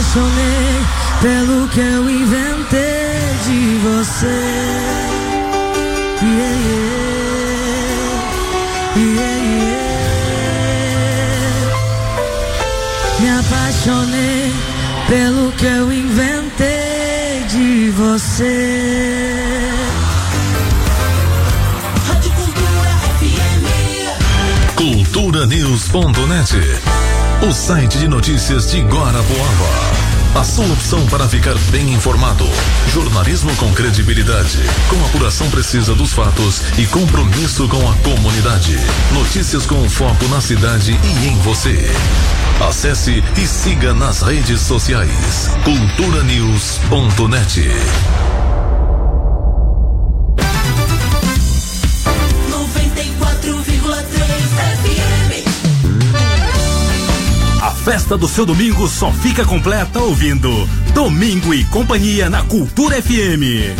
apaixonei pelo que eu inventei de você. Yeah, yeah, yeah. Me apaixonei pelo que eu inventei de você. Rádio Cultura FM. Culturanews.net, o site de notícias de Guarapuava. A sua opção para ficar bem informado. Jornalismo com credibilidade, com apuração precisa dos fatos e compromisso com a comunidade. Notícias com foco na cidade e em você. Acesse e siga nas redes sociais. Culturanews.net. A festa do seu domingo só fica completa ouvindo Domingo e Companhia na Cultura FM.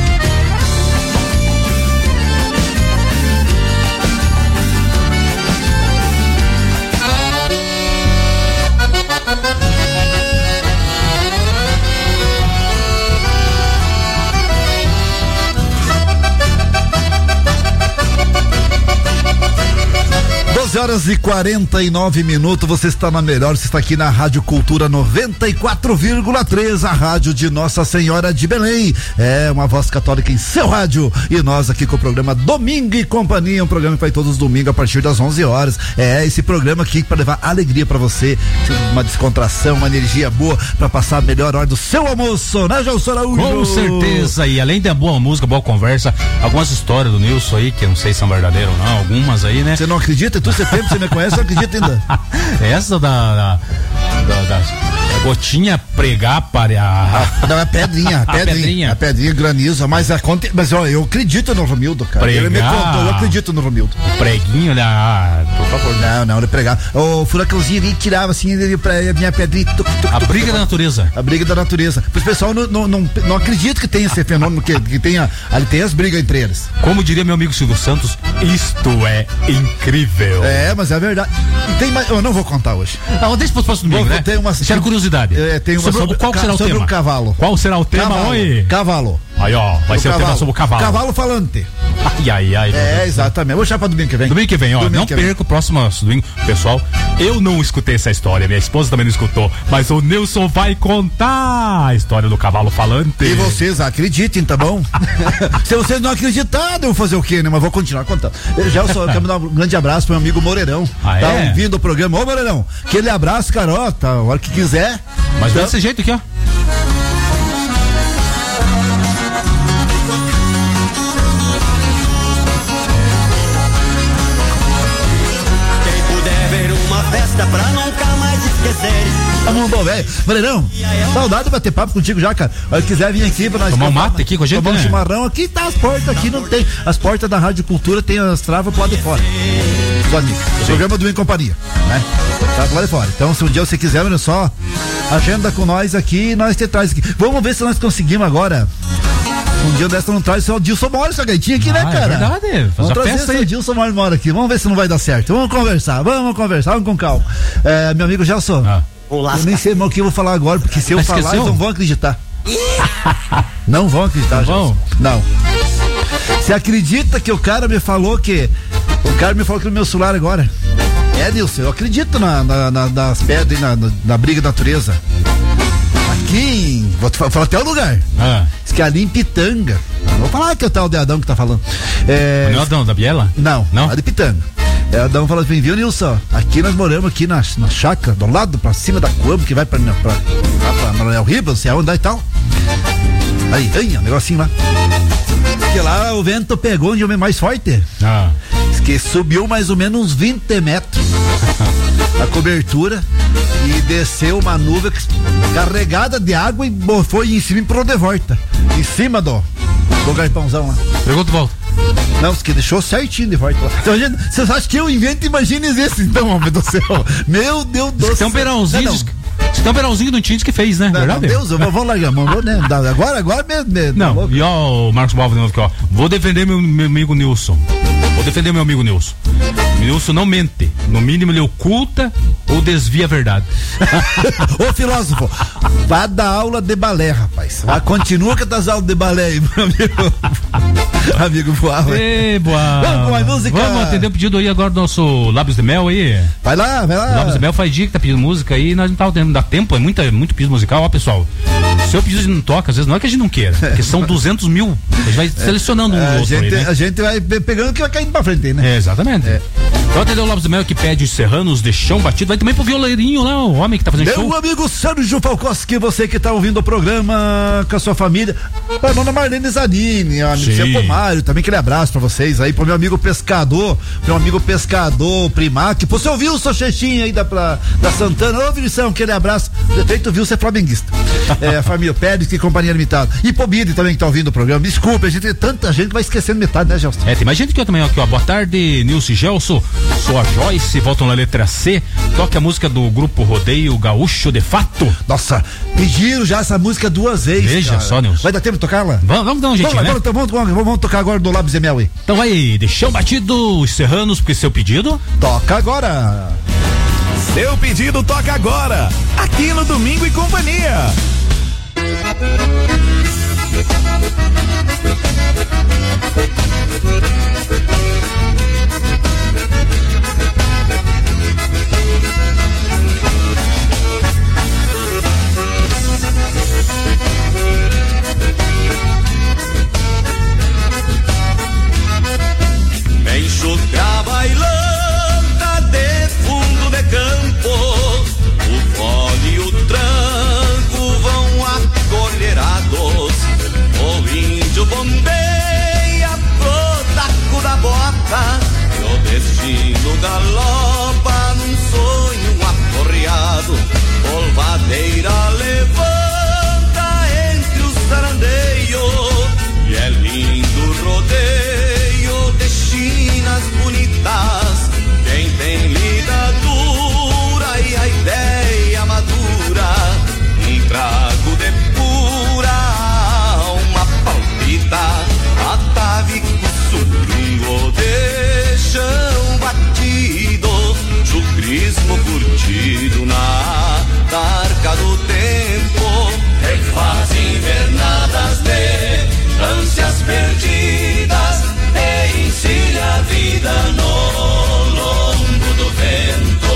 Horas e 49 minutos, você está na melhor, você está aqui na Rádio Cultura 94,3, a rádio de Nossa Senhora de Belém. É uma voz católica em seu rádio, e nós aqui com o programa Domingo e Companhia, um programa que vai todos os domingos a partir das 11 horas. É esse programa aqui para levar alegria para você, uma descontração, uma energia boa para passar a melhor hora do seu almoço, né, Gelson Araújo? Com certeza, e além da boa música, boa conversa, algumas histórias do Nilson aí, que eu não sei se são verdadeiras ou não, algumas aí, né? Você não acredita? Você me conhece, eu acredito ainda. Essa da gotinha pregar para não, é pedrinha, a pedrinha granizo, mas ó, eu acredito no Romildo, cara. Pregar. Ele me contou, eu acredito no Romildo. O preguinho, olha, por favor. Não, ele pregava. O furacãozinho ele tirava assim, ele pra minha pedrinha. A briga da natureza. A briga da natureza. O pessoal não acredita que tem esse fenômeno, que tenha, ali tem as brigas entre eles. Como diria meu amigo Silvio Santos, isto é incrível. É, mas é verdade. Tem mais, eu não vou contar hoje. Não, deixa para o próximo domingo, né? Deixa curiosidade. Tem uma sobre qual será o sobre tema? O cavalo. Qual será o tema hoje? Cavalo. Aí, ó, vai ser o tema sobre o cavalo. Cavalo falante. Ai. É, exatamente. Vou deixar pra domingo que vem. Domingo que vem, ó. Não perca o próximo domingo. Pessoal, eu não escutei essa história, minha esposa também não escutou, mas o Nilson vai contar a história do cavalo falante. E vocês acreditem, tá bom? Se vocês não acreditarem, eu vou fazer o quê, né? Mas vou continuar contando. Eu quero mandar um grande abraço pro meu amigo Moreirão. Tá ouvindo o programa. Ô, Moreirão, aquele abraço, cara, tá, a hora que quiser. Mas então, desse jeito aqui, ó. Festa pra nunca mais esquecer. Tá bom, velho. Moreirão, saudade de bater papo contigo já, cara. Se quiser vir aqui pra nós tomar um mate aqui com a gente, tomar um chimarrão, aqui tá as portas, aqui não tem. As portas da Rádio Cultura tem as travas pro lado de fora. O programa do Em Companhia, né? Tá pro lado de fora. Então, se um dia você quiser, olha só, agenda com nós aqui e nós te traz aqui. Vamos ver se nós conseguimos agora. Um dia dessa não traz só o Dilson mora essa gaitinha aqui, né, cara? É verdade. Vamos trazer o Dilson mora aqui. Vamos ver se não vai dar certo. Vamos conversar com calma. Meu amigo Gelson, eu nem sei mais o que eu vou falar agora, porque se eu falar, eles não vão acreditar. Não vão acreditar, Gelson. Não. Você acredita que o cara me falou que no meu celular agora? É, Nilson, eu acredito nas pedras, na briga da natureza. Aqui, vou falar até o lugar. Diz que ali em Pitanga. Não vou falar que é o tal de Adão que tá falando. Não é Adão, da Biela? Não, é de Pitanga. Adão fala assim, viu, Nilson? Aqui nós moramos aqui na chácara, do lado, pra cima da Coab, que vai pra Manuel Ribas, não sei aonde e tal. Aí, um negocinho lá. Porque lá o vento pegou onde é mais forte. Diz que subiu mais ou menos uns 20 metros. A cobertura e desceu uma nuvem carregada de água e foi em cima e pro de volta. Em cima do garpãozão lá. Pergunta, volta. Não, que deixou certinho de volta lá. Então, vocês acham que eu invento imagens esse então, homem do céu? Meu Deus do céu. Tem um perãozinho. Tem um perãozinho do Tins que fez, né? Não, verdade? Meu Deus, eu vou largar a mão, né? Agora mesmo. Não, e ó, o Marcos Balvo de novo aqui, ó. Vou defender meu amigo Nilson. O Nilson não mente. No mínimo ele oculta ou ou desvia a verdade. Ô filósofo, vá dar aula de balé, rapaz. Continua com as aulas de balé aí, meu amigo. Amigo Boa. Vamos com a música. Vamos atender o pedido aí agora do nosso Lábios de Mel aí. Vai lá. Lábios de Mel faz dia que tá pedindo música aí, nós não tá tendo, dá tempo, é muito pedido musical, ó pessoal. Se eu pedido não toca, às vezes não é que a gente não queira, porque são 200 mil, a gente vai selecionando um outro aí, né? A gente vai pegando o que vai caindo pra frente, né? Exatamente. Então atendeu o Lábios de Mel que pede os Serranos de Chão Batido, vai também pro violeirinho lá, o homem que tá fazendo show. Meu amigo Sérgio Falcoski, você que tá ouvindo o programa com a sua família, pra dona Marlene Zanini, seu Pomário, também aquele abraço pra vocês aí, pro meu amigo pescador, Primac, pro seu Wilson Chechinha aí da Santana, ô Vinição, aquele abraço, defeito Wilson é flamenguista. A família Pérez e Companhia Limitada. E Pobide também que tá ouvindo o programa, desculpa, a gente tem tanta gente que vai esquecendo metade, né, Gelson? Tem mais gente que eu também, aqui, ó, boa tarde, Nilce Gelson, sou a Joyce, voltam na letra C, toque a música do grupo Rodeio Gaúcho de Fato. Nossa, pediram já essa música 2 vezes. Veja cara. só, Nilson. Vai dar tempo de tocar-la? Vamos dar um jeitinho, né? Vamos tocar agora do Lábios de Mel aí. Então vai, de Chão Batido, os Serranos, porque seu pedido toca agora. Seu pedido toca agora, aqui no Domingo e Companhia. Enxugar bailanta de fundo de campo, o fole e o tranco vão acolherados, o índio bombeia pro taco da bota, e o destino galopa num sonho aporreado, polvadeira levanta entre os sarandeios, e é lindo o rodeio de chinas bonitas, quem tem lida dura e a ideia madura, um trago de pura alma palpita, atavico surungo de chão batido, chucrismo curtido na tarca do tempo, que faz invernadas de ânsias perdidas, e ensina a vida no lombo do vento.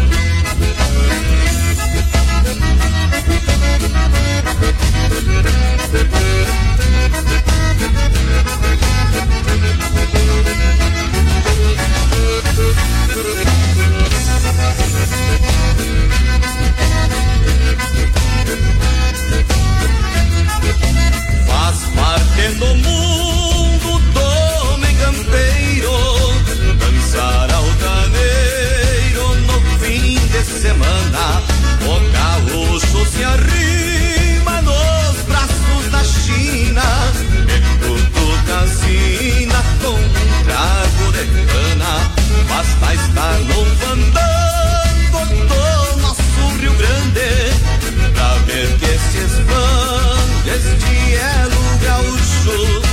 Faz parte do mundo do homem campeiro, dançar altaneiro no fim de semana, o gaúcho se arrima nos braços da China, e cutuca sina com um trago de cana, basta estar no fandango do nosso Rio Grande, pra ver que se expande este elo gaúcho,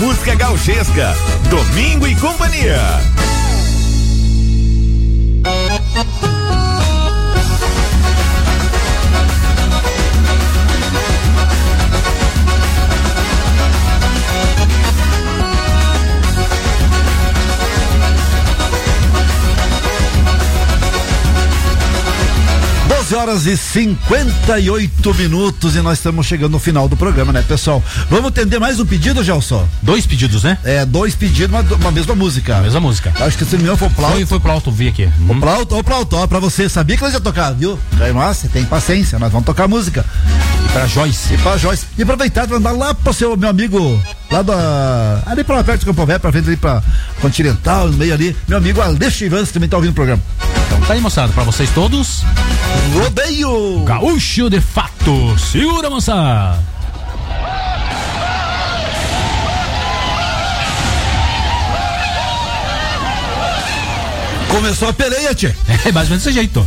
música gauchesca. Domingo e Companhia. Horas e 58 minutos e nós estamos chegando no final do programa, né, pessoal? Vamos atender mais um pedido, Gelson? 2 pedidos, né? 2 pedidos, uma mesma música. Mesma música. Acho que se não me engano foi o Plauto. Foi o Plauto, vi aqui. O Plauto, ó, pra você, sabia que nós ia tocar, viu? Nossa, tem paciência, nós vamos tocar música. E pra Joyce. E aproveitar pra andar lá pro seu, meu amigo, lá ali pra perto do Campo Velho, pra frente ali pra Continental, no meio ali, meu amigo Alexandre Ivans, que também tá ouvindo o programa. Então tá aí, moçada, pra vocês todos. Rodeio Gaúcho de fato. Segura, moçada. Começou a peleia, tchê. É mais ou menos desse jeito.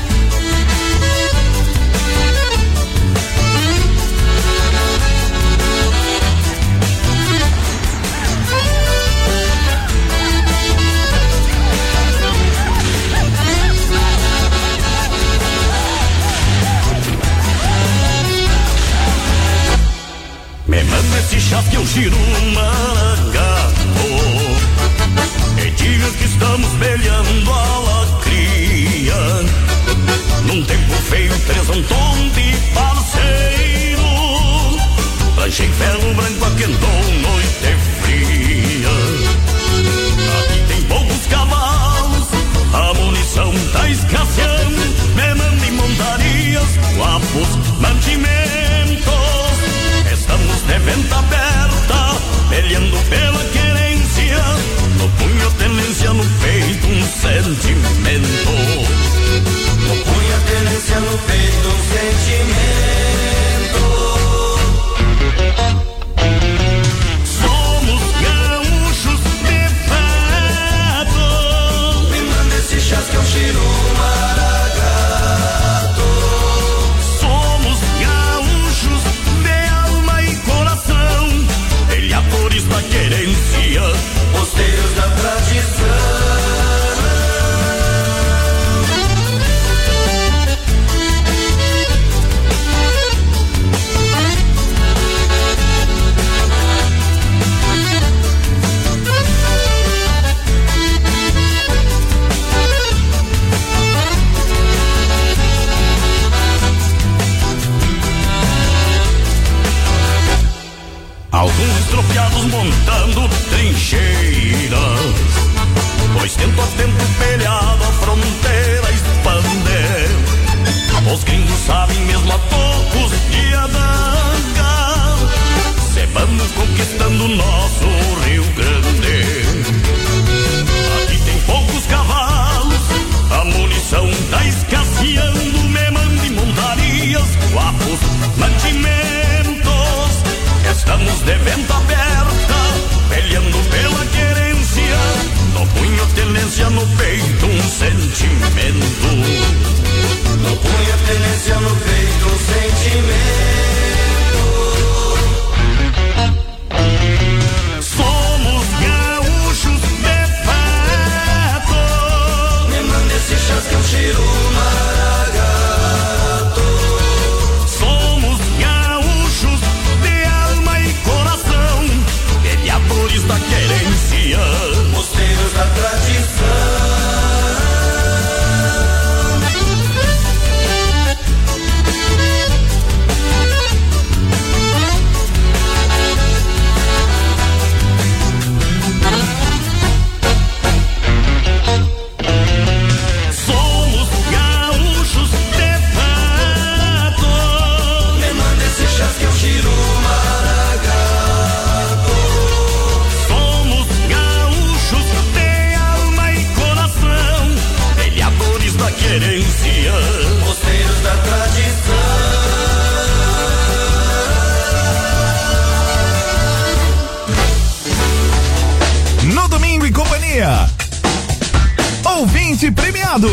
Me manda esse chás que eu giro maragato. E diga que estamos peleando a lacria. Num tempo feio, 3 Antônio de parceiro. Lanchei ferro branco, aquentou noite fria. Aqui tem poucos cavalos, a munição tá escasseando. Me mandem montarias, guapos, mantimentos. Estamos de venta aberta, peleando pela querência. No punho tenência, no peito um sentimento. No punho tenência, no peito um sentimento. Somos gaúchos de fato. Me manda esse chás que eu tiro maragato. Somos gaúchos de alma e coração, peleadores da querência, posteiros da tradição. Alguns estropiados montando trincheiras, pois tempo a tempo peleado a fronteira expander. Os gringos sabem mesmo a poucos de adaga, se vamos conquistando nosso Rio Grande. Aqui tem poucos cavalos, a munição tá escasseando. Me mande montarias, guapos, mantimentos. Estamos de venta aberta, peleando pela querência. No punho tenência, no peito um sentimento. No punho tenência, no peito um sentimento. Somos gaúchos de fato. Me manda esse chás que eu tiro maragato. Somos gaúchos de alma e coração, peleadores da querência, mosteiros da tradição. Somos gaúchos de fato. Me manda esse chás que eu tiro maragato. Somos gaúchos de alma e coração, peleadores da querência, posteiros da tradição. No Domingo e Companhia. Ouvinte premiado.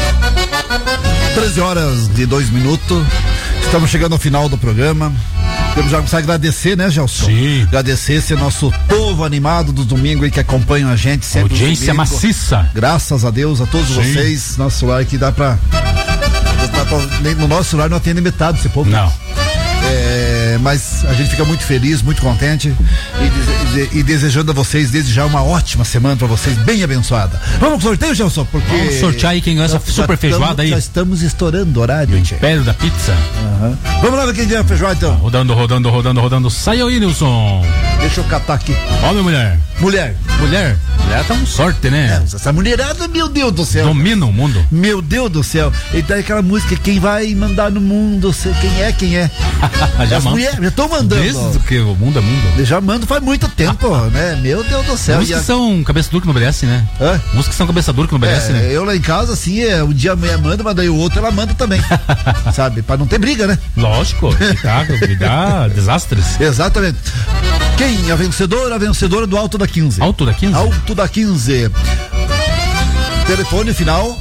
13 horas e 2 minutos. Estamos chegando ao final do programa. Temos já começar a agradecer, né, Gelson? Sim. Agradecer esse nosso povo animado do domingo aí que acompanham a gente sempre. Audiência maciça. Graças a Deus, a todos vocês. Nosso celular que dá pra. No nosso celular não atende metade desse povo. Não. Mas a gente fica muito feliz, muito contente e desejando a vocês desde já uma ótima semana pra vocês, bem abençoada. Vamos pro sorteio, Gelson? Porque vamos sortear aí quem ganha essa super feijoada aí. Já estamos estourando o horário. Império da pizza. Uhum. Vamos lá ver quem ganha a feijoada então. Rodando. Saiu aí, Nilson. Deixa eu catar aqui. Ó, minha mulher. Mulher tá com sorte, né? Essa mulherada, meu Deus do céu. Domina o mundo. Meu Deus do céu. E daí aquela música, quem vai mandar no mundo, quem é. Já estão mandando. Desde que o mundo é mundo. Já mando faz muito tempo, né? Meu Deus do céu. Músicas são cabeça dura que não obedece, né? Músicas são cabeça dura que não obedece, né? Eu lá em casa, assim, um dia a mulher manda, mas daí o outro ela manda também. Sabe? Pra não ter briga, né? Lógico. Me dá desastres. Exatamente. Quem? A vencedora do Alto da 15. Alto da 15? Alto da 15. Telefone final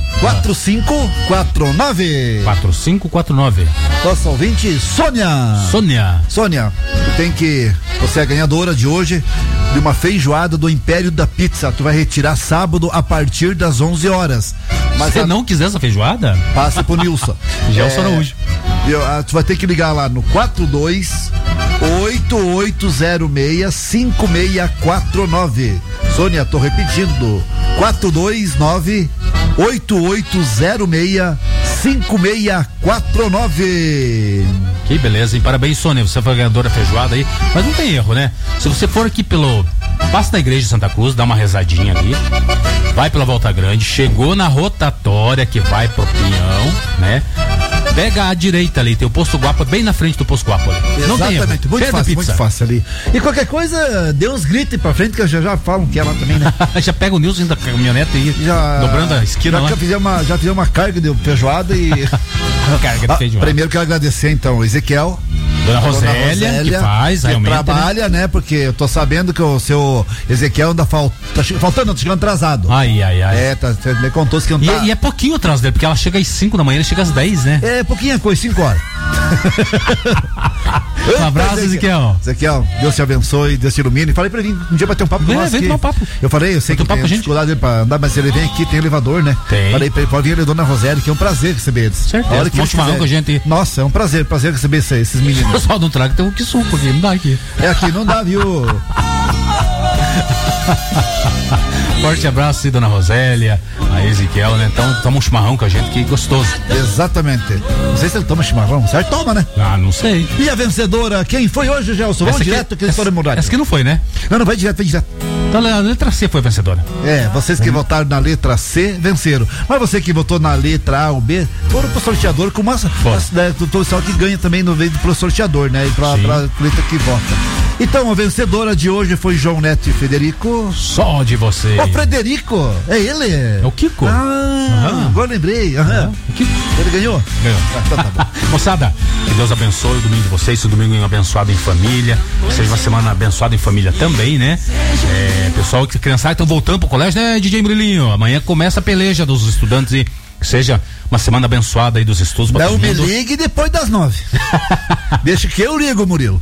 4549. 4549. Nossa ouvinte, Sônia, você é a ganhadora de hoje de uma feijoada do Império da Pizza. Tu vai retirar sábado a partir das 11 horas. Mas se não quiser essa feijoada, passe pro Nilson. Gelson Araújo. Tu vai ter que ligar lá no 42-8806-5649. Sônia, tô repetindo. 429-8806-5649. Que beleza, hein? Parabéns, Sônia. Você foi a ganhadora da feijoada aí. Mas não tem erro, né? Se você for aqui passa da igreja de Santa Cruz, dá uma rezadinha ali, vai pela Volta Grande, chegou na rotatória que vai pro Pinhão, né? Pega à direita ali, tem o Posto Guapo bem na frente do Posto Guapo ali. Exatamente, muito fácil ali. E qualquer coisa, dê uns gritos pra frente que eu já falam que é lá também, né? Já pega o Nilson da caminhonete e dobrando a esquina lá. Já fizemos uma carga de feijoada e... carga de feijoada. Primeiro quero agradecer então o Ezequiel, Dona Rosélia, que faz, que realmente. Trabalha, né? Porque eu tô sabendo que o seu Ezequiel anda faltando, tá chegando atrasado. Ai. Você me contou que não tá. E é pouquinho atrás dele, porque ela chega às 5 da manhã, ele chega às 10, né? É pouquinha coisa, 5 horas. Um abraço, Ezequiel. Ezequiel, Deus te abençoe, Deus te ilumine. Falei pra ele um dia bater um papo com nós. Vem tomar um papo. Eu falei, eu sei que tem dificuldade dele pra andar, mas ele vem aqui, tem elevador, né? Tem. Falei pra ele, pode vir, Dona Rosélia, que é um prazer receber eles. Certeza, que chimarrão com a gente. Nossa, é um prazer receber esses meninos. Só não traga, tem um que suco aqui, não dá aqui. Aqui não dá, viu? Forte abraço, Dona Rosélia, a Ezequiel, né? Então, toma um chimarrão com a gente, que gostoso. Exatamente. Não sei se ele toma chimarrão, certo? Toma, né? Não sei. E a vencedora, quem foi hoje, Gelson? Vamos direto que eles foram mudar. Essa que não foi, né? Não, vai direto. Então a letra C foi a vencedora. Vocês que votaram na letra C, venceram. Mas você que votou na letra A ou B, foram pro sorteador com uma do pessoal que ganha também no meio pro sorteador, né? E pra letra que vota. Então, a vencedora de hoje foi João Neto e Federico. Só de você. O Frederico, é ele? É o Kiko. Agora lembrei. O Kiko. Ele ganhou? Ganhou. Então tá bom. Moçada, que Deus abençoe o domingo de vocês, o domingo abençoado em família, seja uma semana abençoada em família também, né? Pessoal que criançada estão voltando pro colégio, né, DJ Murilinho? Amanhã começa a peleja dos estudantes e que seja uma semana abençoada aí dos estudos. Não me ligue depois das 9. Deixa que eu ligo, Murilo.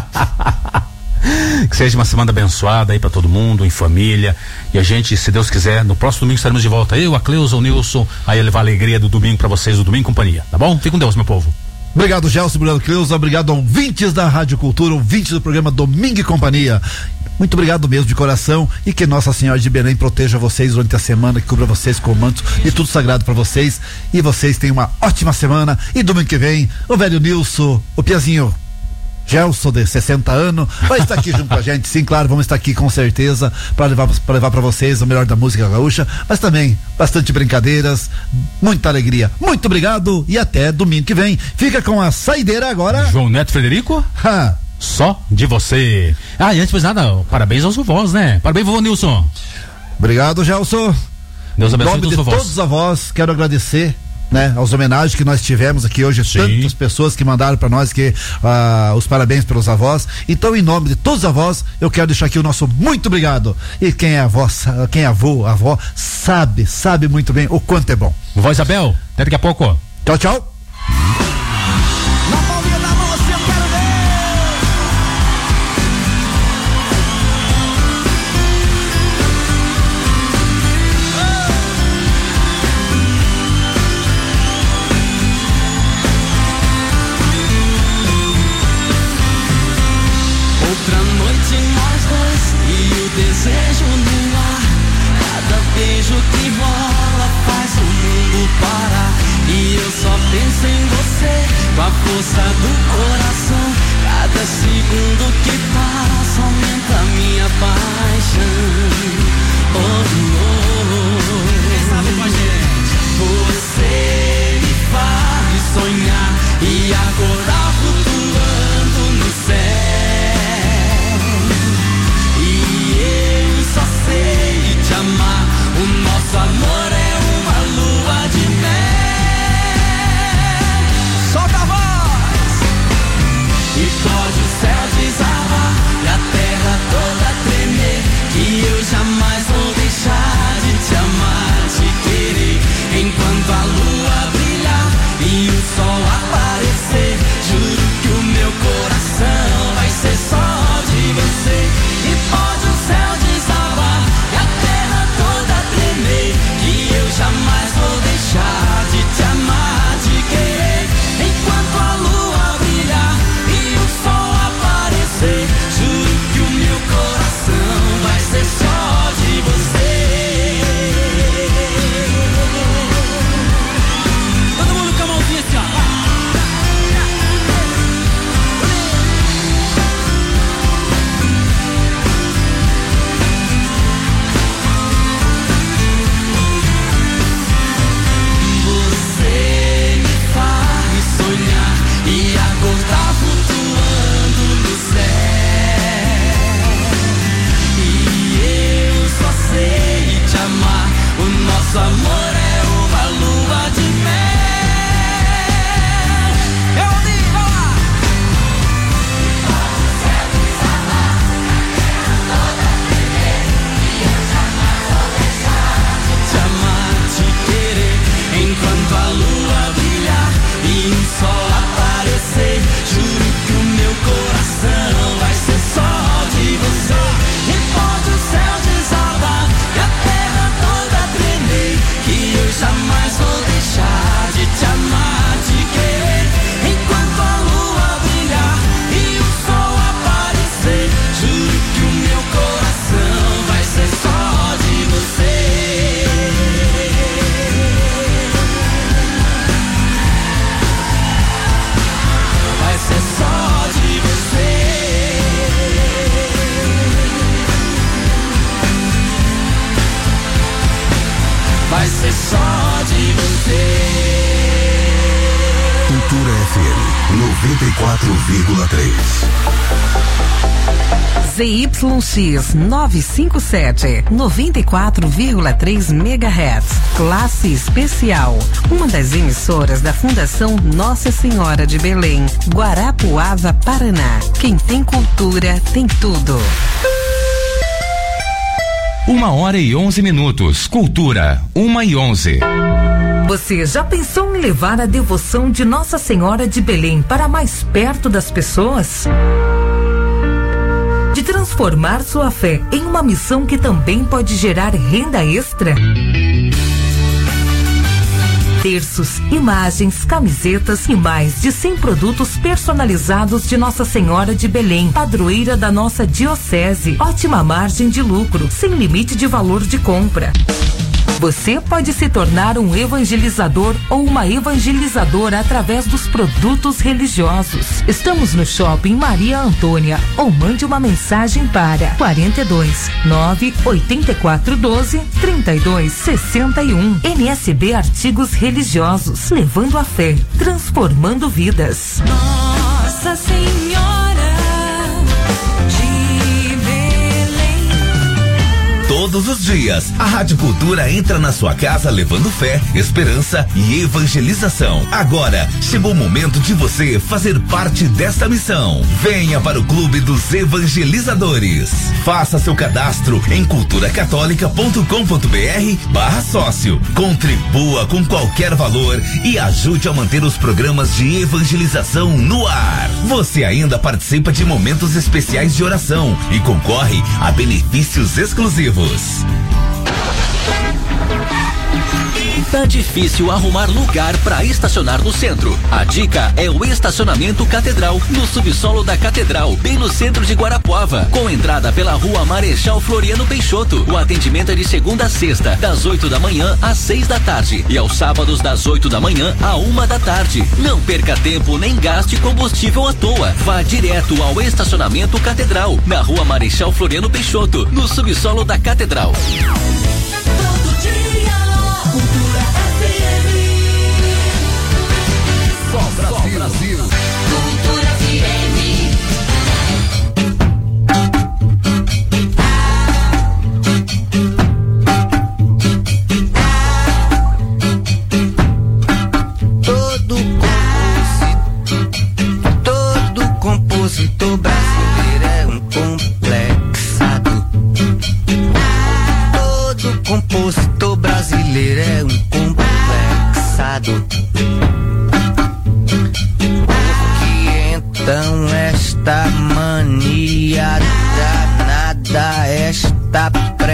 Que seja uma semana abençoada aí pra todo mundo, em família. E a gente, se Deus quiser, no próximo domingo estaremos de volta. Eu, a Cleusa, o Nilson, aí levar a alegria do domingo pra vocês, o Domingo Companhia. Tá bom? Fique com Deus, meu povo. Obrigado, Gelson, obrigado, Cleusa, obrigado, ouvintes da Rádio Cultura, ouvintes do programa Domingo e Companhia. Muito obrigado mesmo de coração e que Nossa Senhora de Belém proteja vocês durante a semana, que cubra vocês com o manto e tudo sagrado para vocês. E vocês tenham uma ótima semana. E domingo que vem, o velho Nilson, o Piazinho Gelson, de 60 anos, vai estar aqui junto com a gente. Sim, claro, vamos estar aqui com certeza para levar para vocês o melhor da música gaúcha, mas também bastante brincadeiras, muita alegria. Muito obrigado e até domingo que vem. Fica com a saideira agora. João Neto Frederico? Só de você. E antes de nada, parabéns aos vovós, né? Parabéns, vovô Nilson. Obrigado, Gelson. Deus abençoe todos os avós, quero agradecer, né, aos homenagens que nós tivemos aqui hoje. Sim. Tantas pessoas que mandaram para nós os parabéns pelos avós. Então, em nome de todos os avós, eu quero deixar aqui o nosso muito obrigado. E quem é avó, sabe muito bem o quanto é bom. Vovó Isabel, até daqui a pouco. Tchau, tchau. desejo no ar. Cada beijo que rola faz o mundo parar. E eu só penso em você, com a força do coração. Cada segundo que passa aumenta a minha paixão. Oh, oh. Quem sabe com a gente? Você me faz sonhar e acordar flutuando no céu. E eu só sei te amar. O nosso amor é uma lua de mel. Solta a voz! E pode o céu desabar e a terra toda tremer, que eu jamais vou deixar de te amar, te querer. Enquanto a lua brilhar e o sol aparecer, juro que o meu coração vai ser só de você. E pode o céu desabar e a terra toda tremer, que eu jamais vou deixar de te amar, te querer. Enquanto a lua brilhar e o sol aparecer, juro que o meu coração vai ser só de você. Todo mundo com a mãozinha assim, ó. Você me faz sonhar e acordar flutuando no céu. E eu só sei te amar. O nosso amor é uma lua de mel. Eu digo, vai lá! Te amar, te querer. Enquanto a lua brilhar e o sol aparecer, juro que o meu coração vai ser só de você. E pode o céu desabar e a terra toda tremer, que eu jamais vou deixar de te amar, te querer. Enquanto a lua brilhar e o sol aparecer, juro que o meu coração vai ser só de você. Vai ser só de você. Vai ser só de você. Cultura FM 94,3. ZYX 957, 94,3 MHz. Classe especial. Uma das emissoras da Fundação Nossa Senhora de Belém, Guarapuava, Paraná. Quem tem cultura tem tudo. 1h11. Cultura, 1h11. Você já pensou em levar a devoção de Nossa Senhora de Belém para mais perto das pessoas? De transformar sua fé em uma missão que também pode gerar renda extra? Terços, imagens, camisetas e mais de 100 produtos personalizados de Nossa Senhora de Belém, padroeira da nossa diocese. Ótima margem de lucro, sem limite de valor de compra. Você pode se tornar um evangelizador ou uma evangelizadora através dos produtos religiosos. Estamos no Shopping Maria Antônia, ou mande uma mensagem para 42 984 12 32 61. NSB Artigos Religiosos, levando a fé, transformando vidas. Nossa Senhora de Belém. Todos os dias, a Rádio Cultura entra na sua casa levando fé, esperança e evangelização. Agora, chegou o momento de você fazer parte desta missão. Venha para o Clube dos Evangelizadores. Faça seu cadastro em culturacatólica.com.br/sócio. Contribua com qualquer valor e ajude a manter os programas de evangelização no ar. Você ainda participa de momentos especiais de oração e concorre a benefícios exclusivos. Tá difícil arrumar lugar para estacionar no centro? A dica é o estacionamento Catedral, no subsolo da Catedral, bem no centro de Guarapuava, com entrada pela Rua Marechal Floriano Peixoto. O atendimento é de segunda a sexta, das 8 da manhã às 6 da tarde e aos sábados das 8 da manhã à 1 da tarde. Não perca tempo nem gaste combustível à toa. Vá direto ao estacionamento Catedral, na Rua Marechal Floriano Peixoto, no subsolo da Catedral. Todo dia, Cultura FM. Só Brasil. Cultura FM. Todo compositor brasileiro é um complexado. Todo compositor brasileiro é um complexado. Porque então esta mania danada, esta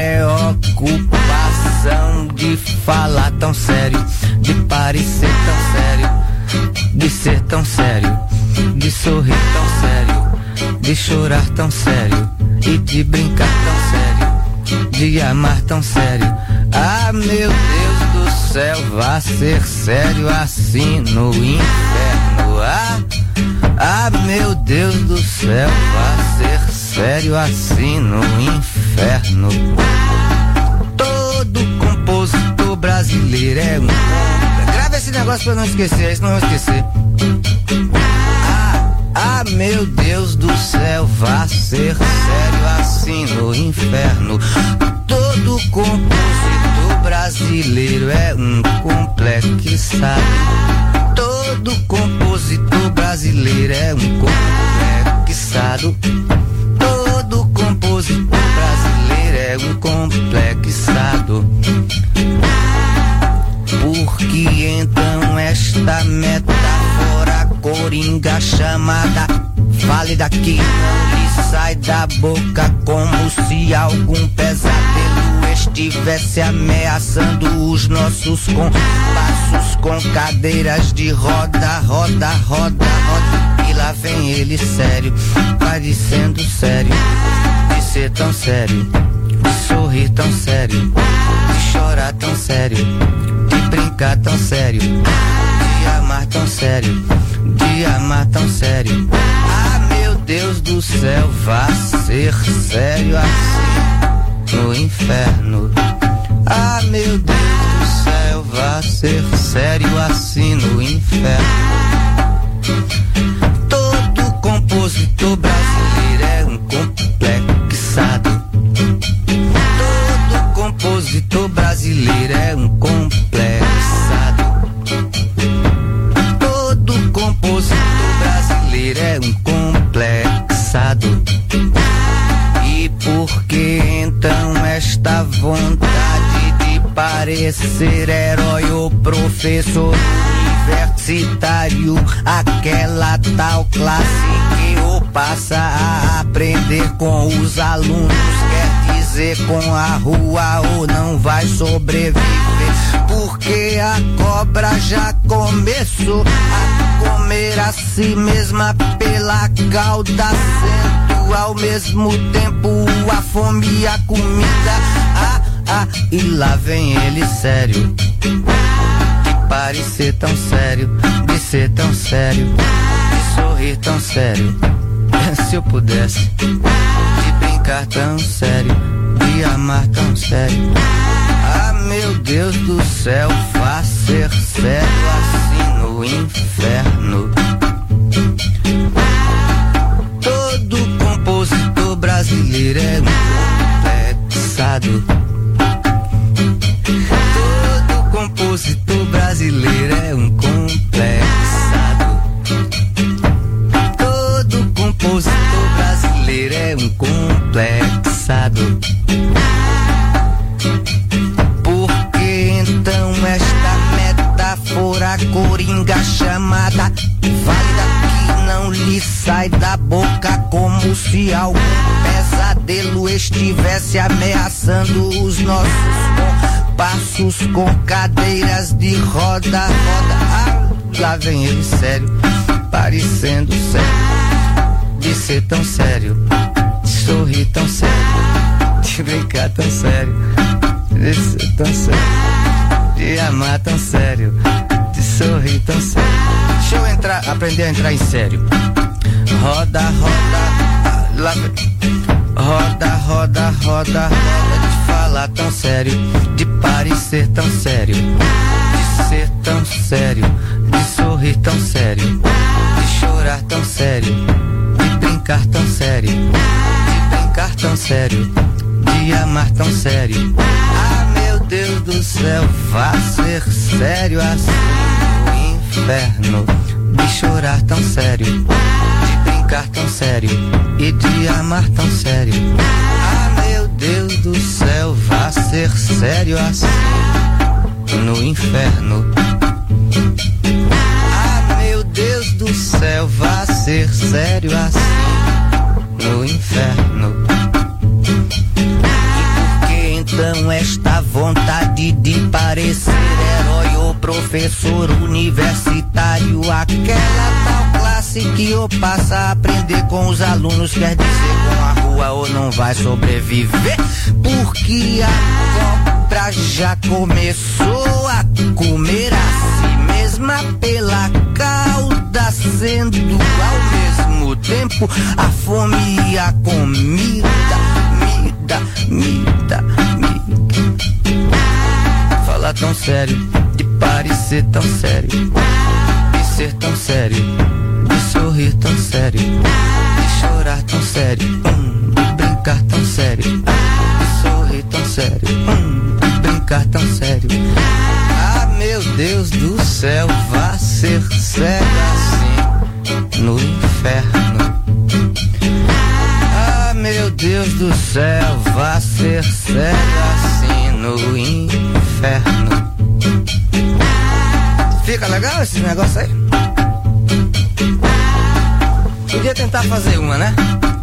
preocupação de falar tão sério, de parecer tão sério, de ser tão sério, de sorrir tão sério, de chorar tão sério e de brincar tão sério, de amar tão sério. Ah, meu Deus do céu, vá ser sério assim no inferno. Ah, meu Deus do céu, vá ser sério assim no inferno. Todo compositor brasileiro é um... Grava esse negócio pra eu não esquecer, senão eu vou esquecer. Ah, meu Deus do céu, vá ser sério assim no inferno. Todo compositor brasileiro é um complexado. Todo compositor brasileiro é um complexado. Todo compositor brasileiro é um complexado. Porque então esta metáfora coringa chamada vale daqui não lhe sai da boca, como se algum pesadelo estivesse ameaçando os nossos compassos com cadeiras de roda, roda, roda, roda. E lá vem ele sério, parecendo sério, de ser tão sério, de sorrir tão sério, de chorar tão sério, de brincar tão sério, de amar tão sério, de amar tão sério. Ah, meu Deus do céu, vá ser sério assim no inferno. Ah, meu Deus do céu, vá ser sério assim no inferno. Todo compositor brasileiro é um complexado. Todo compositor brasileiro é um complexado. Todo compositor brasileiro é um complexado. E por que então esta vontade de parecer herói ou professor universitário? Aquela tal classe que ou passa a aprender com os alunos, quer dizer com a rua, ou não vai sobreviver. Porque a cobra já começou a comer a si mesma pela cauda, sendo ao mesmo tempo a fome e a comida. E lá vem ele sério, de parecer tão sério, de ser tão sério, de sorrir tão sério. Se eu pudesse, de brincar tão sério, de amar tão sério. Ah, meu Deus do céu, vá ser sério assim no inferno. Todo compositor brasileiro é um complexado. Todo compositor brasileiro é um complexado. Todo compositor brasileiro é um complexado. Porque então esta metáfora coringa chamada vale daqui não lhe sai da boca, como se algum pesadelo estivesse ameaçando os nossos passos com cadeiras de roda, roda. Ah, lá vem ele sério, parecendo sério, de ser tão sério, de sorrir tão sério, de brincar tão sério, de ser tão sério, de amar tão sério, de sorrir tão sério. Deixa eu aprender a entrar em sério. Roda, roda, lá vem. Roda, roda, roda, roda, de falar tão sério, de parecer tão sério, de ser tão sério, de sorrir tão sério, de chorar tão sério, de brincar tão sério, de brincar tão sério, de amar tão sério. Ah, meu Deus do céu, vá ser sério assim no inferno, de chorar tão sério, de brincar tão sério e de amar tão sério. Ah, meu Deus do céu, vá ser sério assim no inferno. Ah, meu Deus do céu, vá ser sério assim no inferno. E por que então esta vontade de parecer herói ou professor universitário? Aquela tal classe que ou passa a aprender com os alunos, quer dizer com a rua ou não vai sobreviver, porque a cobra já começou a comer a si mesma pela cauda, sendo ao mesmo tempo a fome e a comida. Mida. Falar tão sério, de parecer tão sério, de ser tão sério, de sorrir tão sério, de chorar tão sério, de brincar tão sério, de sorrir tão sério, de brincar tão sério. Ah, meu Deus do céu, vá ser sério assim no inferno. Ah, meu Deus do céu, vá ser sério assim no inferno. Fica legal esse negócio aí? Podia tentar fazer uma, né?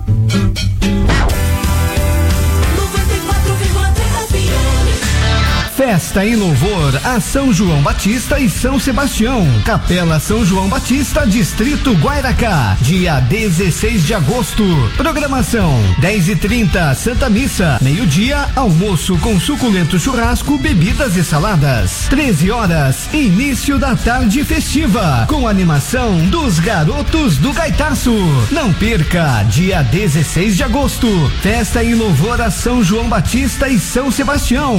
Festa em louvor a São João Batista e São Sebastião. Capela São João Batista, Distrito Guairacá. Dia 16 de agosto. Programação: 10h30, Santa Missa. Meio-dia, almoço com suculento churrasco, bebidas e saladas. 13 horas, início da tarde festiva, com animação dos Garotos do Gaitaço. Não perca, dia 16 de agosto. Festa em louvor a São João Batista e São Sebastião.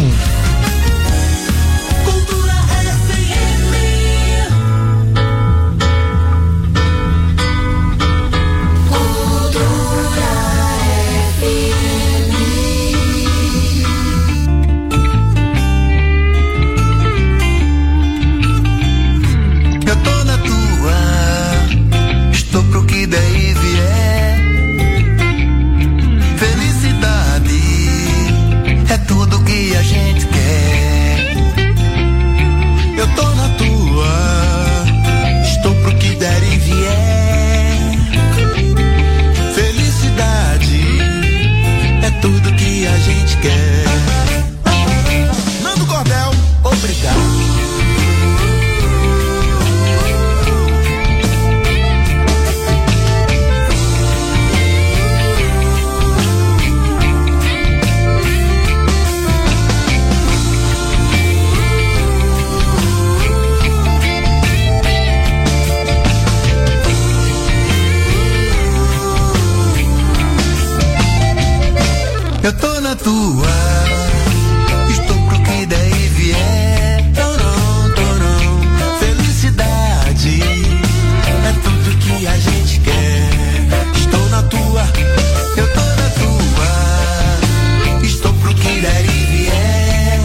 Eu tô na tua, estou pro que der e vier. Torão. Felicidade é tudo que a gente quer. Estou na tua, eu tô na tua, estou pro que der e vier.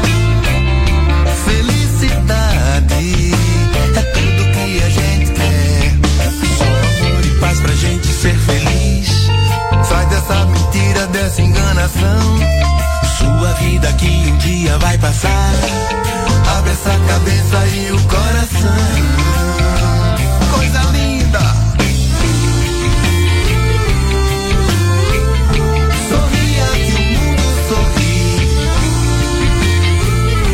Felicidade é tudo que a gente quer. Só amor e paz pra gente ser feliz. Sai dessa mentira, dessa enganação. Sua vida que um dia vai passar. Abre essa cabeça e o coração. Coisa linda. Sorria que o mundo sorri.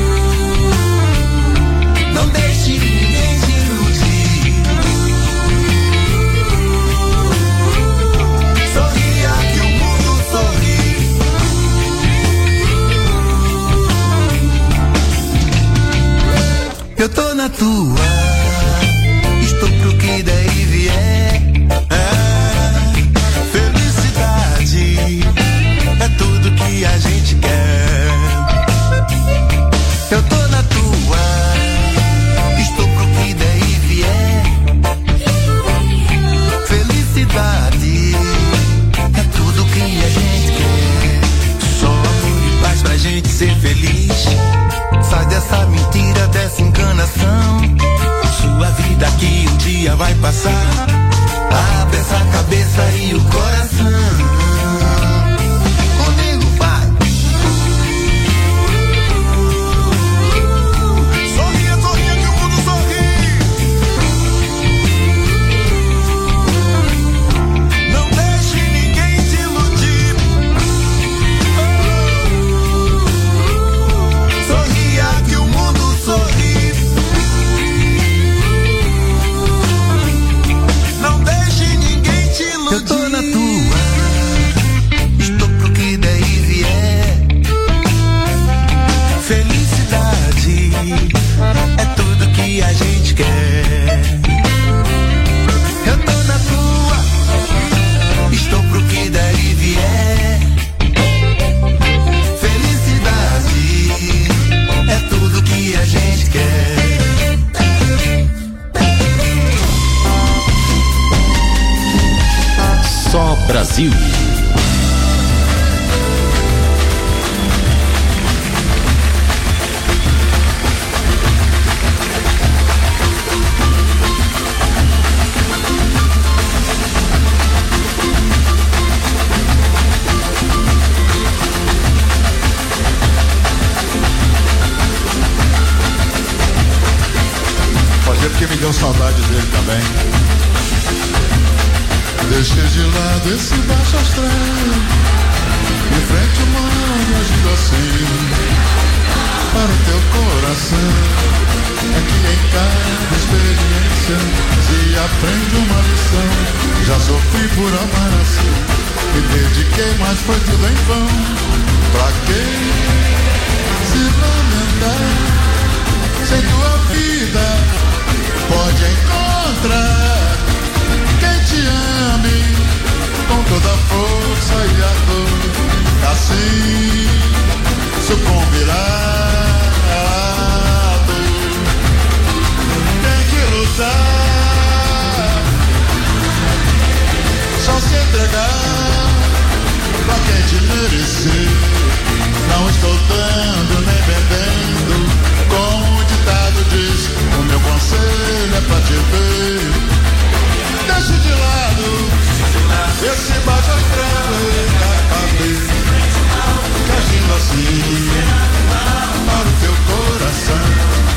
estou pro que der e vier. Felicidade é tudo que a gente quer. Eu tô na tua, estou pro que der e vier. Felicidade é tudo que a gente quer. Só amor e paz pra gente ser feliz. Sai dessa mentira, dessa enganação. Sua vida aqui um dia vai passar. Abre essa cabeça e o coração. Comigo vai. Sorria, sorria que o mundo sorri. Não deixe ninguém te iludir. Sorria que o mundo sorri. Não deixe ninguém te iludir. Eu tô na tua, estou pro que der e vier. Felicidade é tudo que a gente quer. Eu tô na tua, estou pro que der e vier. Felicidade é tudo que a gente quer. Só Brasil. Pode ser porque me deu saudade dele também. Deixei de lado esse baixo astral, em frente ao mar e agindo assim para o teu coração. É que em cada experiência se aprende uma lição. Já sofri por amar assim, me dediquei, mas foi tudo em vão. Pra que se lamentar? Sem tua vida pode encontrar quem te ame com toda a força e a dor. Assim sucumbirá. Tem que lutar, só se entregar pra quem te merecer. Não estou dando nem vendendo, como o ditado diz. O meu conselho é pra te ver. Deixa de lado esse baixo astral da cabeça, que agindo assim para o teu coração.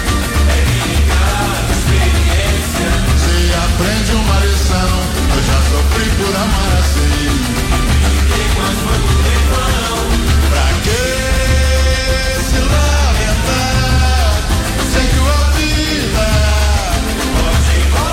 Se aprende uma lição, eu já sofri por amar assim. Pra que se lamentar sem tua vida pode encontrar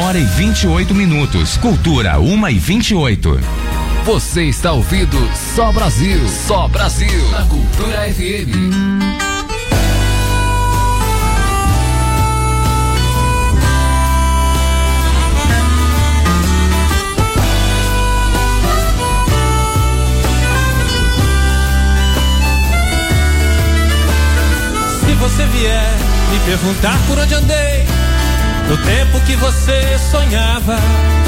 1h28. Cultura 1h28. Você está ouvindo Só Brasil. Só Brasil. Na Cultura FM. Se você vier me perguntar por onde andei no tempo que você sonhava,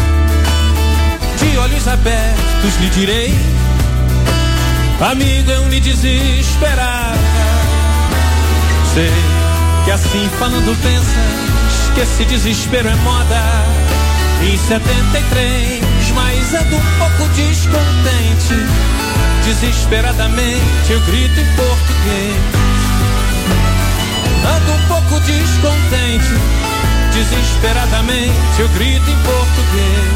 de olhos abertos lhe direi, amigo, eu me desesperava. Sei que assim falando pensas que esse desespero é moda. Em 73, mas ando um pouco descontente. Desesperadamente eu grito em português. Ando um pouco descontente. Desesperadamente eu grito em português.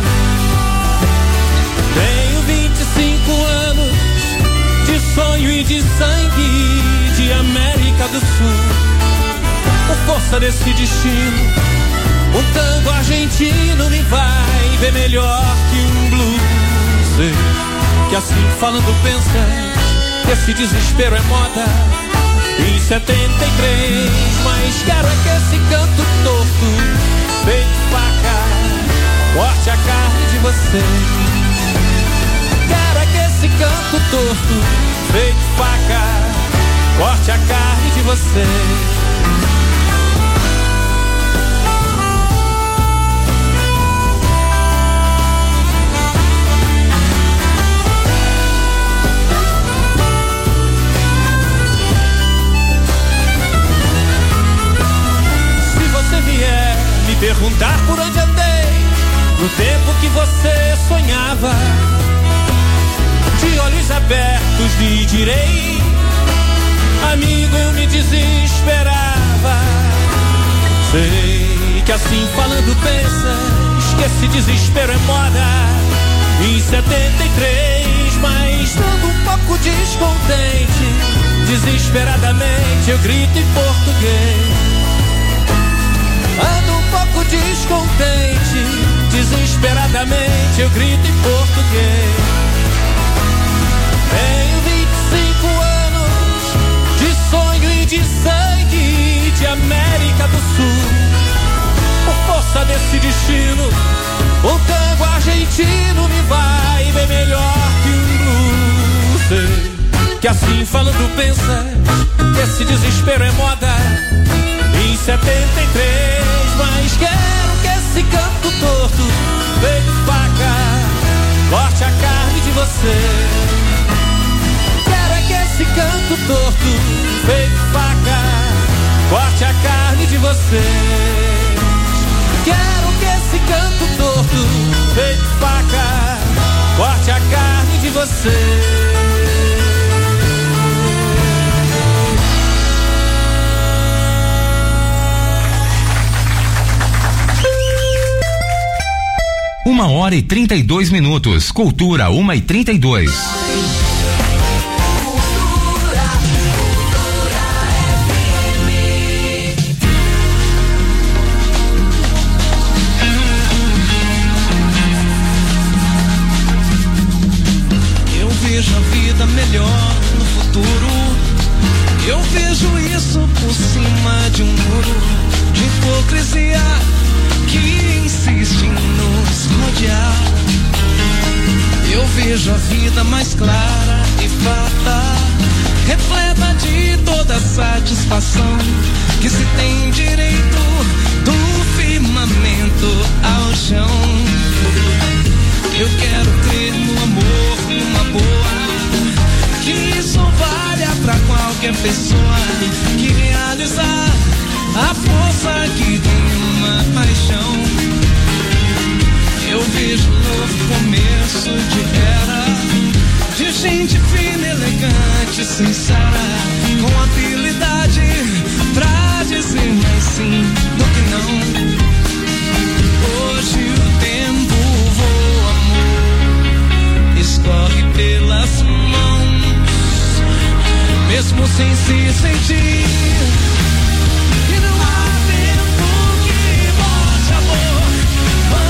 Tenho 25 anos de sonho e de sangue de América do Sul. Por força desse destino, um tango argentino me vai ver melhor que um blues. Sei que assim falando pensa que esse desespero é moda. Em 73, mas quero é que esse canto torto, feito faca, corte a carne de você. Quero é que esse canto torto, feito faca, corte a carne de você. Me perguntar por onde andei no tempo que você sonhava, de olhos abertos lhe direi, amigo, eu me desesperava. Sei que assim falando pensas que esse desespero é moda. Em 73, mas ando um pouco descontente. Desesperadamente eu grito em português. Ando um pouco descontente, desesperadamente eu grito em português. Tenho 25 anos de sonho e de sangue de América do Sul. Por força desse destino, um tango argentino me vai ver melhor que um blues. Sei que assim falando pensa que esse desespero é moda. Em 73, mas quero que esse canto torto, feito faca, corte a carne de você. Quero é que esse canto torto, feito faca, corte a carne de você. Quero que esse canto torto, feito faca, corte a carne de você. 1h32. Cultura 1h32. Eu vejo a vida melhor no futuro. Eu vejo isso por cima de um muro de hipocrisia que insiste em nos rodear. Eu vejo a vida mais clara e farta, repleta de toda satisfação que se tem direito do firmamento ao chão. Eu quero crer no amor, numa boa, que isso valha pra qualquer pessoa que realizar a força que tem uma paixão. Eu vejo um novo começo de era, de gente fina, elegante, sincera, com habilidade pra dizer mais sim do que não. Hoje o tempo voa, amor, escorre pelas mãos, mesmo sem se sentir. E não há tempo que volte, amor.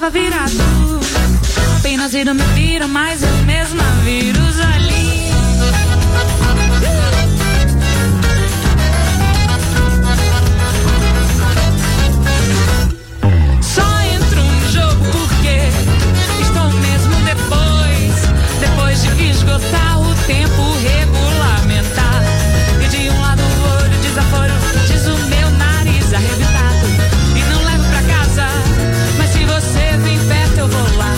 estava virado. Apenas ele me vira, mas eu mesma viro os olhinhos. Só entro no jogo porque estou mesmo depois de esgotar o tempo regulamentar. E de um lado o olho desaforo, diz o meu nariz arrebitado. E não levo pra casa, mas se você vem perto eu vou lá.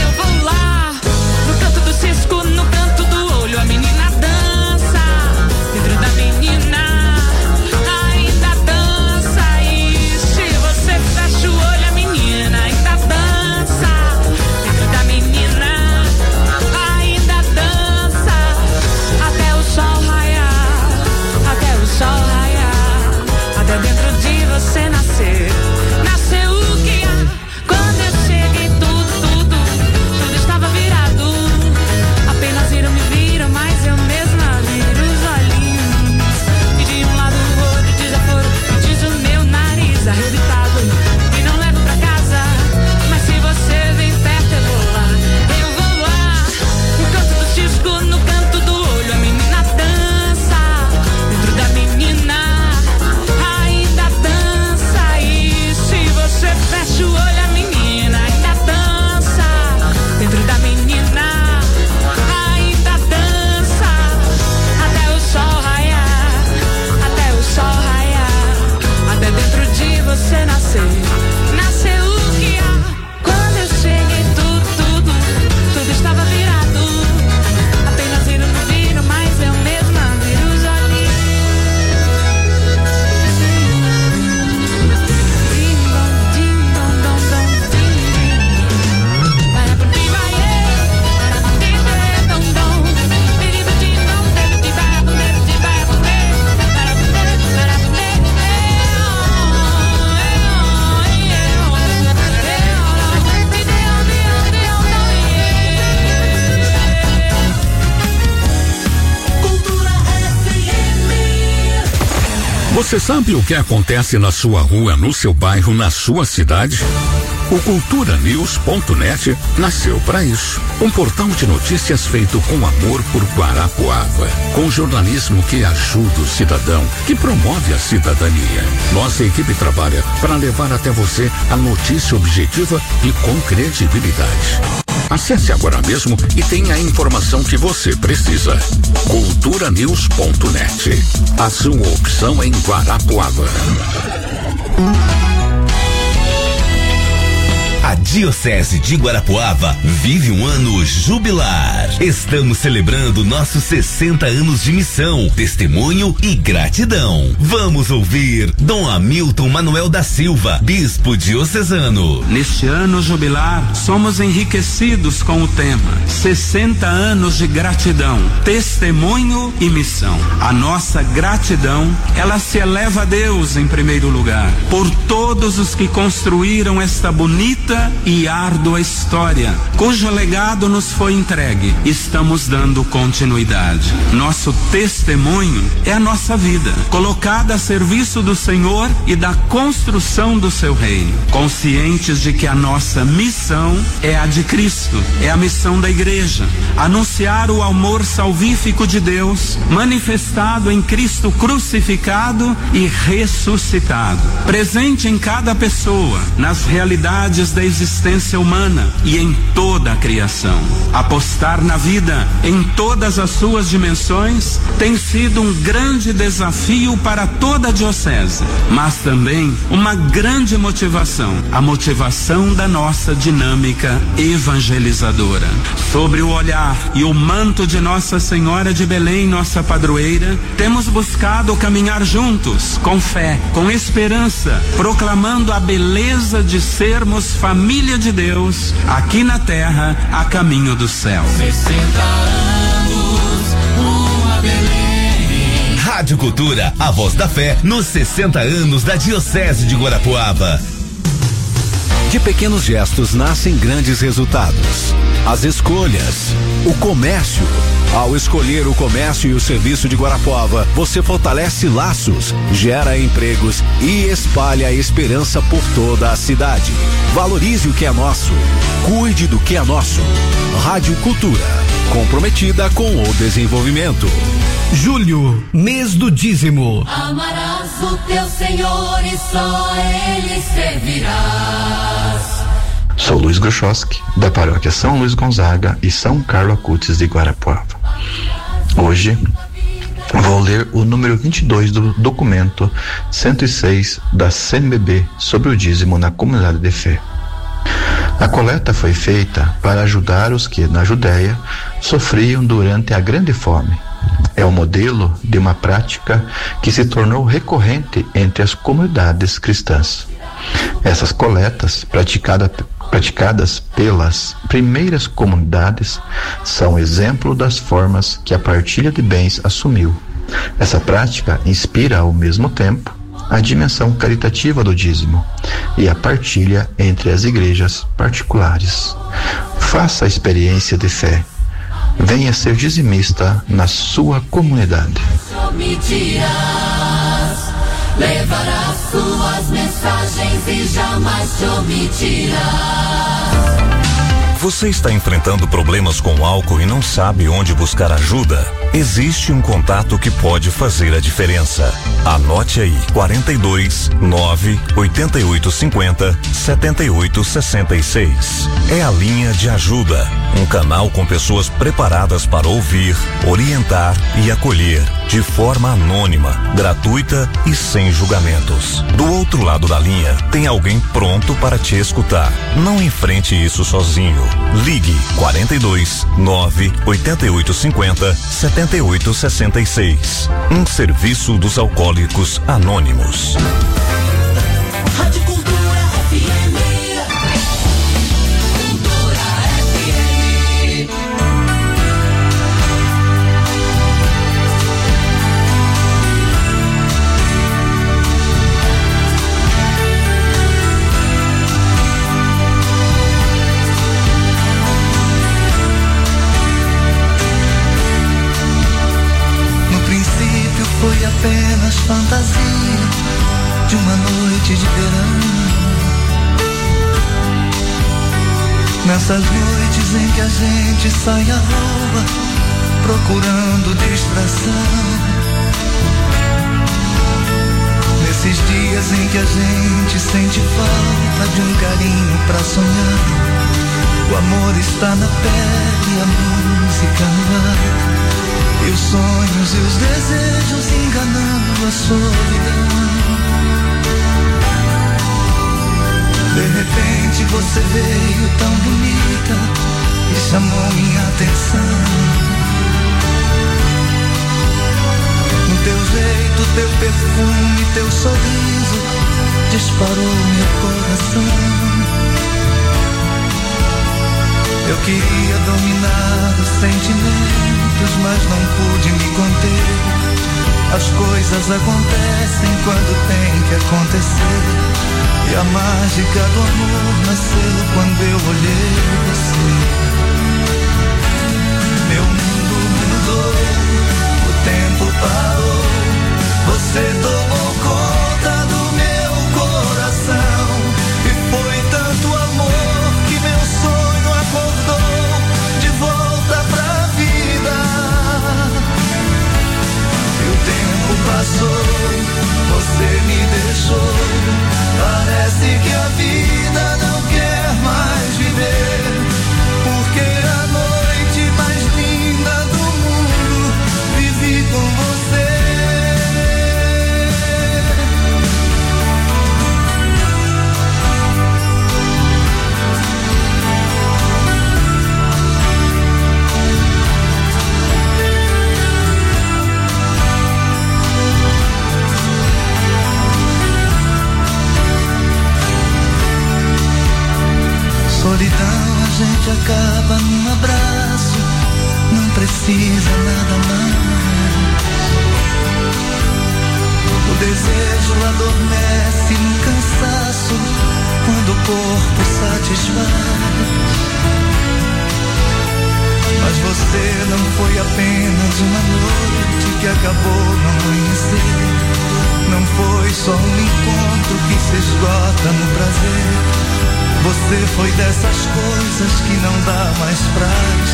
No canto do cisco, no canto do olho, a menina dança. Dentro da menina ainda dança. E se você fecha o olho, a menina ainda dança. Dentro da menina ainda dança. Até o sol raiar, até o sol raiar. Até dentro de você nascer, nasceu o que há. Quando eu cheguei tudo estava virado. Apenas viram, me viram, mas eu mesma viro os olhinhos. E de um lado o olho desaforo, diz o meu nariz arrebitado. E não levo pra casa, mas se você vem perto eu vou lá. Eu vou lá, no canto do cisco, no canto do olho, a menina dança. Dentro da menina ainda dança. E se você fecha o olho, a menina ainda dança. Dentro da menina ainda dança. Até o sol raiar, até o sol raiar. Até dentro de você nascer, nasceu o que há. Quando eu cheguei tudo estava virado. Apenas viram, não viram, mas eu mesma viro os olhinhos. Você sabe o que acontece na sua rua, no seu bairro, na sua cidade? O culturanews.net nasceu para isso. Um portal de notícias feito com amor por Guarapuava, com jornalismo que ajuda o cidadão, que promove a cidadania. Nossa equipe trabalha para levar até você a notícia objetiva e com credibilidade. Acesse agora mesmo e tenha a informação que você precisa. culturanews.net. A sua opção em Guarapuava. A Diocese de Guarapuava vive um ano jubilar. Estamos celebrando nossos 60 anos de missão, testemunho e gratidão. Vamos ouvir Dom Hamilton Manuel da Silva, bispo diocesano. Neste ano jubilar, somos enriquecidos com o tema 60 anos de gratidão, testemunho e missão. A nossa gratidão, ela se eleva a Deus em primeiro lugar, por todos os que construíram esta bonita e árdua história, cujo legado nos foi entregue. Estamos dando continuidade. Nosso testemunho é a nossa vida, colocada a serviço do Senhor e da construção do seu reino, conscientes de que a nossa missão é a de Cristo, é a missão da igreja, anunciar o amor salvífico de Deus, manifestado em Cristo crucificado e ressuscitado, presente em cada pessoa, nas realidades da existência humana e em toda a criação. Apostar na vida em todas as suas dimensões tem sido um grande desafio para toda a diocese, mas também uma grande motivação, a motivação da nossa dinâmica evangelizadora. Sobre o olhar e o manto de Nossa Senhora de Belém, nossa padroeira, temos buscado caminhar juntos, com fé, com esperança, proclamando a beleza de sermos família de Deus, aqui na terra, a caminho do céu. 60 anos, uma Belém. Rádio Cultura, a voz da fé, nos 60 anos da Diocese de Guarapuava. De pequenos gestos nascem grandes resultados. As escolhas, o comércio. Ao escolher o comércio e o serviço de Guarapuava, você fortalece laços, gera empregos e espalha a esperança por toda a cidade. Valorize o que é nosso. Cuide do que é nosso. Rádio Cultura, comprometida com o desenvolvimento. Julho, mês do dízimo. Amarás o teu Senhor e só Ele servirás. Sou Luiz Gruchowski, da paróquia São Luís Gonzaga e São Carlo Acutis de Guarapuava. Hoje vou ler o número 22 do documento 106 da CNBB sobre o dízimo na comunidade de fé. A coleta foi feita para ajudar os que, na Judéia, sofriam durante a grande fome. É o modelo de uma prática que se tornou recorrente entre as comunidades cristãs. Essas coletas, praticadas pelas primeiras comunidades, são exemplo das formas que a partilha de bens assumiu. Essa prática inspira, ao mesmo tempo, a dimensão caritativa do dízimo e a partilha entre as igrejas particulares. Faça a experiência de fé. Venha ser dizimista na sua comunidade. Levarás suas mensagens e jamais te omitirás. Você está enfrentando problemas com álcool e não sabe onde buscar ajuda? Existe um contato que pode fazer a diferença. Anote aí: 42 9 8850 7866. É a linha de ajuda, um canal com pessoas preparadas para ouvir, orientar e acolher de forma anônima, gratuita e sem julgamentos. Do outro lado da linha, tem alguém pronto para te escutar. Não enfrente isso sozinho. Ligue 42 9 8850 7866. Um serviço dos Alcoólicos Anônimos. Rádio Cultura FM. Cultura FM. Foi apenas fantasia de uma noite de verão. Nessas noites em que a gente sai à rua procurando distração. Nesses dias em que a gente sente falta de um carinho pra sonhar. O amor está na pele e a música no ar. E os sonhos e os desejos enganando a solidão. De repente você veio tão bonita e chamou minha atenção. No teu jeito, teu perfume, teu sorriso disparou meu coração. Eu queria dominar os sentimentos, mas não pude me conter. As coisas acontecem quando tem que acontecer. E a mágica do amor nasceu quando eu olhei você. Meu mundo mudou, o tempo parou. Você tomou conta do meu coração. E foi tanto amor que meu sonho acordou de volta pra vida. E o tempo passou, você me deixou. Parece que a vida não quer mais viver. Porque a noite mais linda do mundo vivi com você. Solidão a gente acaba num abraço, não precisa nada mais. O desejo adormece no cansaço, quando o corpo satisfaz. Mas você não foi apenas uma noite que acabou no amanhecer. Não foi só um encontro que se esgota no prazer. Você foi dessas coisas que não dá mais pra